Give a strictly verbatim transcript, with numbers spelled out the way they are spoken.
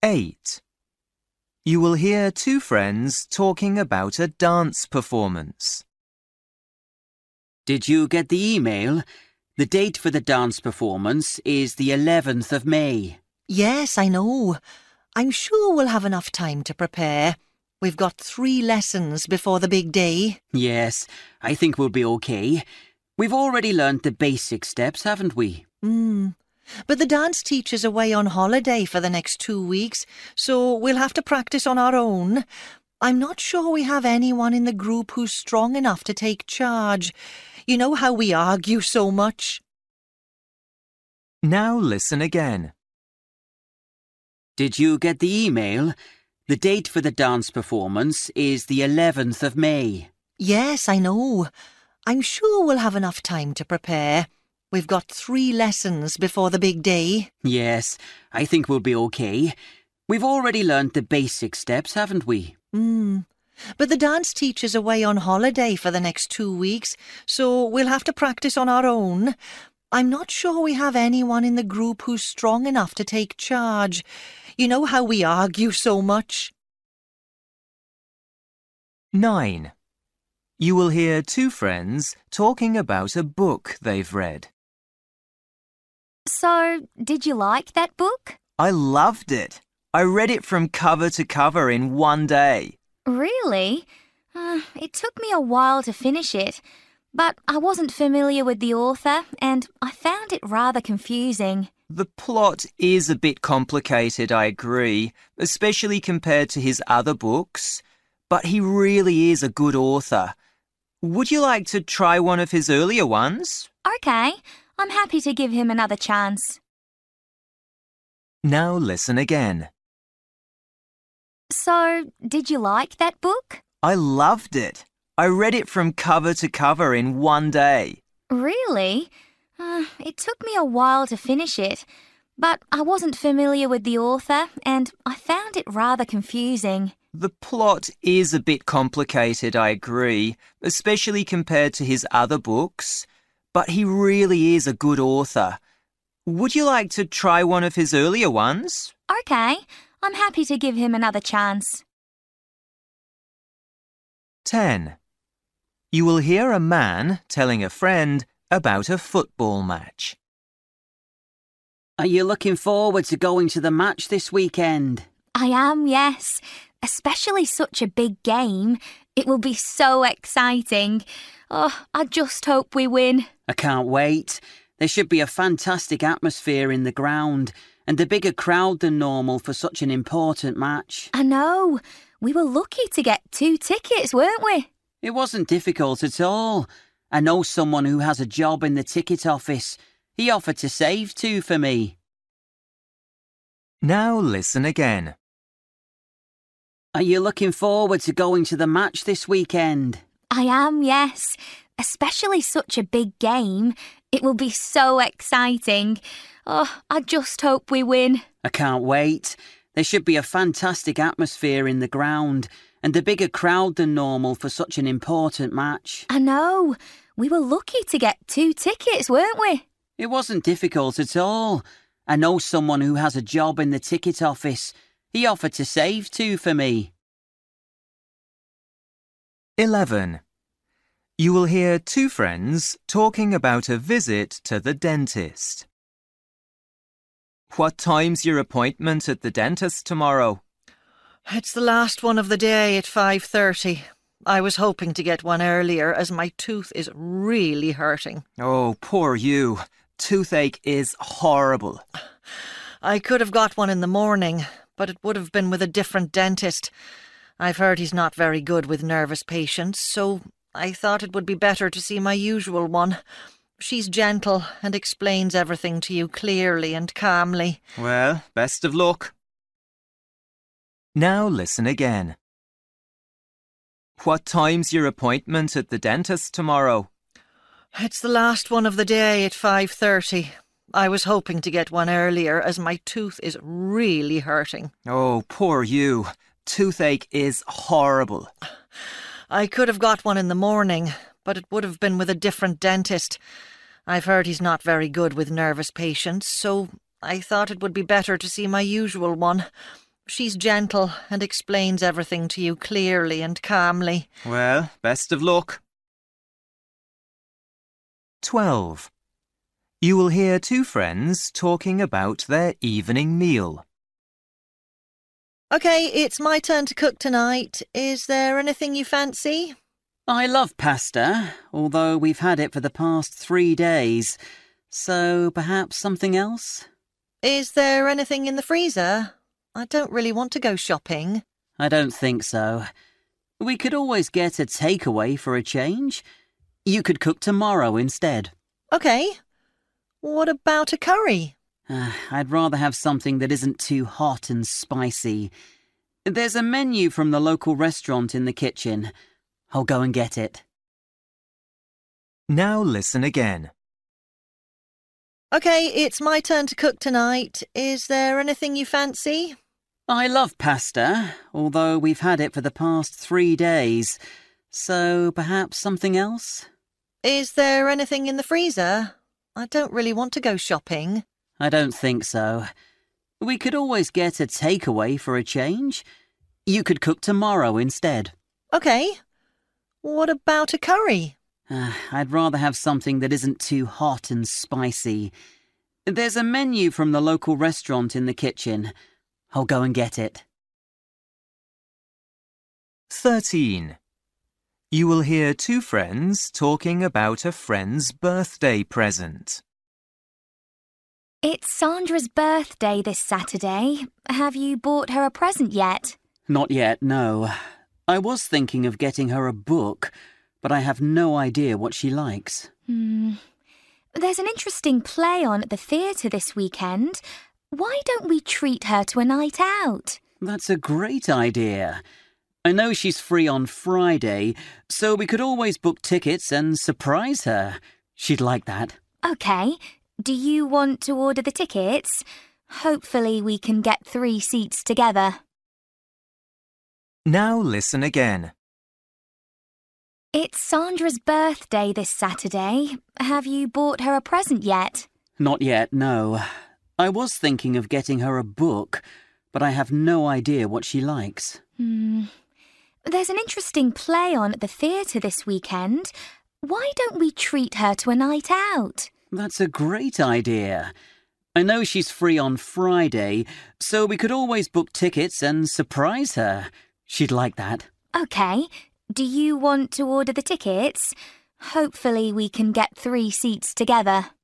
eight. You will hear two friends talking about a dance performance. Did you get the email? The date for the dance performance is the eleventh of May. Yes, I know. I'm sure we'll have enough time to prepare. We've got three lessons before the big day. Yes, I think we'll be okay. We've already learnt the basic steps, haven't we? Hmm. But the dance teacher's away on holiday for the next two weeks, so we'll have to practice on our own. I'm not sure we have anyone in the group who's strong enough to take charge. You know how we argue so much. Now listen again. Did you get the email? The date for the dance performance is the eleventh of May. Yes, I know. I'm sure we'll have enough time to prepare. We've got three lessons before the big day. Yes, I think we'll be okay. We've already learnt the basic steps, haven't we? Hmm. But the dance teacher's away on holiday for the next two weeks, so we'll have to practice on our own. I'm not sure we have anyone in the group who's strong enough to take charge. You know how we argue so much. nine. You will hear two friends talking about a book they've read. So, did you like that book? I loved it. I read it from cover to cover in one day. Really? Uh, it took me a while to finish it, but I wasn't familiar with the author and I found it rather confusing. The plot is a bit complicated, I agree, especially compared to his other books, but he really is a good author. Would you like to try one of his earlier ones? Okay, I'm happy to give him another chance. Now listen again. So, did you like that book? I loved it. I read it from cover to cover in one day. Really? Uh, it took me a while to finish it, but I wasn't familiar with the author and I found it rather confusing. The plot is a bit complicated, I agree, especially compared to his other books, but he really is a good author. Would you like to try one of his earlier ones? Okay, I'm happy to give him another chance. ten. You will hear a man telling a friend about a football match. Are you looking forward to going to the match this weekend? I am, yes. Especially such a big game. It will be so exciting. Oh, I just hope we win. I can't wait. There should be a fantastic atmosphere in the ground and a bigger crowd than normal for such an important match. I know. We were lucky to get two tickets, weren't we? It wasn't difficult at all. I know someone who has a job in the ticket office. He offered to save two for me. Now listen again. Are you looking forward to going to the match this weekend? I am, yes. Especially such a big game. It will be so exciting. Oh, I just hope we win. I can't wait. There should be a fantastic atmosphere in the ground and a bigger crowd than normal for such an important match. I know. We were lucky to get two tickets, weren't we? It wasn't difficult at all. I know someone who has a job in the ticket office. He offered to save two for me. eleven. You will hear two friends talking about a visit to the dentist. What time's your appointment at the dentist tomorrow? It's the last one of the day at five thirty. I was hoping to get one earlier as my tooth is really hurting. Oh, poor you. Toothache is horrible. I could have got one in the morning, but it would have been with a different dentist. I've heard he's not very good with nervous patients, so I thought it would be better to see my usual one. She's gentle and explains everything to you clearly and calmly. Well, best of luck. Now listen again. What time's your appointment at the dentist tomorrow? It's the last one of the day at five thirty. I was hoping to get one earlier as my tooth is really hurting. Oh, poor you. Toothache is horrible. I could have got one in the morning, but it would have been with a different dentist. I've heard he's not very good with nervous patients, so I thought it would be better to see my usual one. She's gentle and explains everything to you clearly and calmly. Well, best of luck. twelve. You will hear two friends talking about their evening meal. OK, it's my turn to cook tonight. Is there anything you fancy? I love pasta, although we've had it for the past three days. So perhaps something else? Is there anything in the freezer? I don't really want to go shopping. I don't think so. We could always get a takeaway for a change. You could cook tomorrow instead. OK. What about a curry? Uh, I'd rather have something that isn't too hot and spicy. There's a menu from the local restaurant in the kitchen. I'll go and get it. Now listen again. OK, it's my turn to cook tonight. Is there anything you fancy? I love pasta, although we've had it for the past three days. So perhaps something else? Is there anything in the freezer? I don't really want to go shopping. I don't think so. We could always get a takeaway for a change. You could cook tomorrow instead. OK. What about a curry? Uh, I'd rather have something that isn't too hot and spicy. There's a menu from the local restaurant in the kitchen. I'll go and get it. thirteen. You will hear two friends talking about a friend's birthday present. It's Sandra's birthday this Saturday. Have you bought her a present yet? Not yet, no. I was thinking of getting her a book, but I have no idea what she likes. Hmm. There's an interesting play on at the theatre this weekend. Why don't we treat her to a night out? That's a great idea. I know she's free on Friday, so we could always book tickets and surprise her. She'd like that. OK. Do you want to order the tickets? Hopefully we can get three seats together. Now listen again. It's Sandra's birthday this Saturday. Have you bought her a present yet? Not yet, no. I was thinking of getting her a book, but I have no idea what she likes. Hmm. There's an interesting play on at the theatre this weekend. Why don't we treat her to a night out? That's a great idea. I know she's free on Friday, so we could always book tickets and surprise her. She'd like that. OK. Do you want to order the tickets? Hopefully we can get three seats together.